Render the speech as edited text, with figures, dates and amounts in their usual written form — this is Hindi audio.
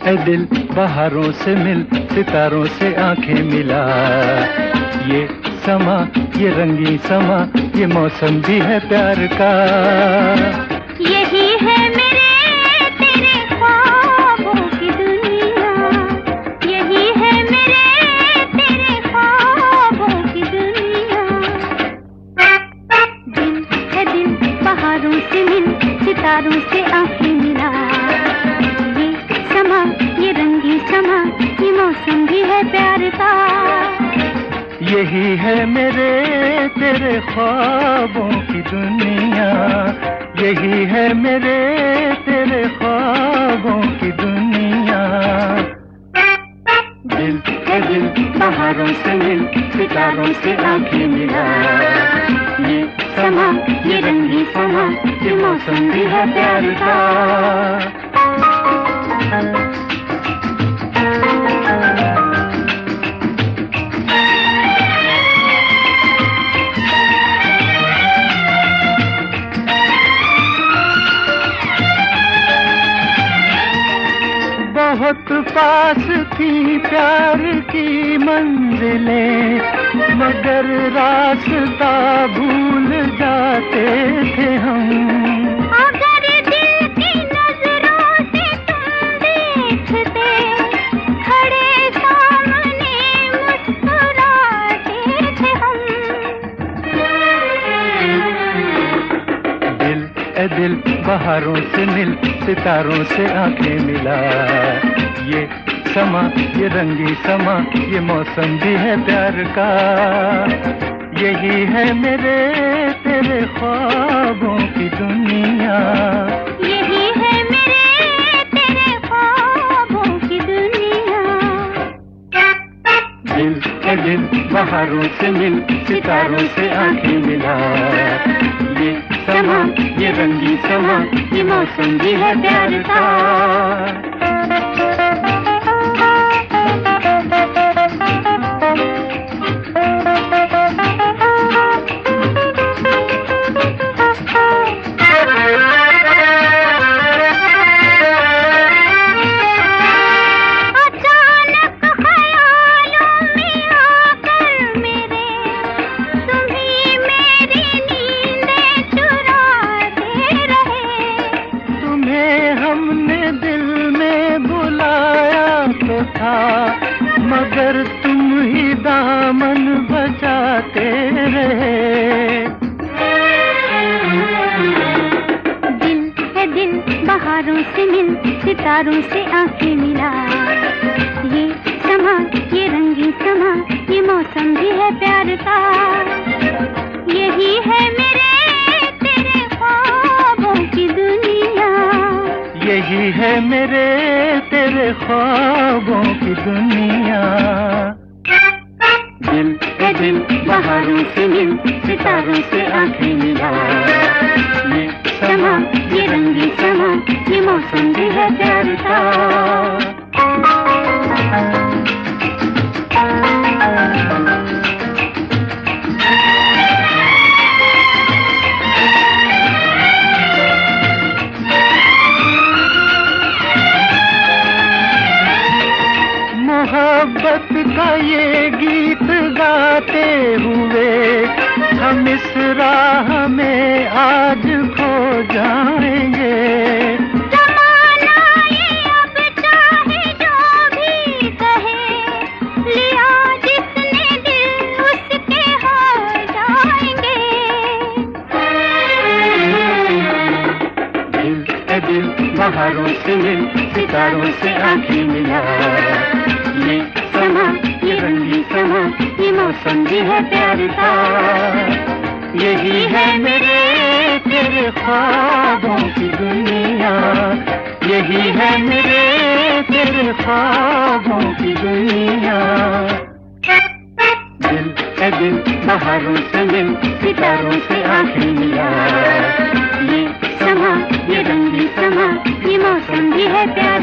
ए दिल बहारों से मिल, सितारों से आंखें मिला। ये समा, ये रंगी समा, ये मौसम भी है प्यार का। यही है मेरे तेरे ख्वाबों की दुनिया, यही है मेरे तेरे ख्वाबों की दुनिया। दिल है दिल बहारों से मिल, सितारों से आंखें मिला। ये समा, ये रंगी समा, ये मौसम भी है प्यार का। यही है मेरे तेरे ख्वाबों की दुनिया, यही है मेरे तेरे ख्वाबों की दुनिया। दिल है दिल बहारों से मिल, सितारों से आंखें मिला। ये समा, ये रंगी समा, ये मौसम भी है प्यार का। बहुत पास थी प्यार की मंजिलें, मगर रास्ता भूल जाते थे हम। अगर दिल की नजरों से तुम देखते, खड़े सामने मुस्कुराते थे हम। दिल ए दिल बहारों से मिल, सितारों से आंखें मिला। ये समा, ये रंगी समा, ये मौसम भी है प्यार का। यही है मेरे तेरे ख्वाबों की दुनिया, यही है मेरे तेरे ख्वाबों की दुनिया। दिल ए दिल बहारों से मिल, सितारों से आंखें मिला। ये समा, ये रंगी समा, ये मौसम भी है प्यार का। मगर तुम ही दामन बचाते रहे। दिल है दिल बहारों से मिल, सितारों से आंखें मिला। ये समा, ये रंगी समा, ये मौसम भी है प्यार का। यही है मेरे तेरे ख्वाबों की दुनिया, यही है मेरे तेरे ख्वाबों की दुनिया। दिल ए दिल बहारों से मिल, सितारों से आंखें मिला। ये समा, ये रंगी समा, ये मौसम भी है प्यार का। मोहब्बत का ये गीत गाते हुए हम इस राह में आज खो जाएंगे। ज़माना ये अब चाहे जो भी कहे, लिया जिसने दिल उसके हो जाएंगे। दिल ए दिल बहारों से मिल, सितारों से आंखें मिला। ये समा, ये रंगी समा, ये मौसम भी है प्यार का। यही है मेरे तेरे ख्वाबों की दुनिया, यही है मेरे तेरे ख्वाबों की दुनिया। दिल ए दिल बहारों से मिल, सितारों से आंखें मिला। ये समा, ये रंगी समा, ये मौसम भी है प्यार